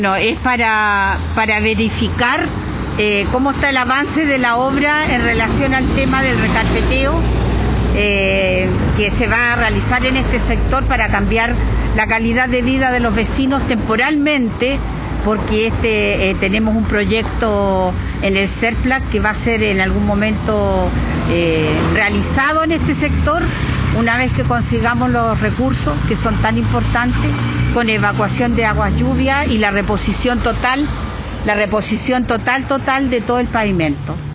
No, es para verificar cómo está el avance de la obra en relación al tema del recarpeteo que se va a realizar en este sector para cambiar la calidad de vida de los vecinos temporalmente, porque tenemos un proyecto en el CERPLAC que va a ser en algún momento realizado en este sector una vez que consigamos los recursos que son tan importantes, con evacuación de aguas lluvias y la reposición total de todo el pavimento.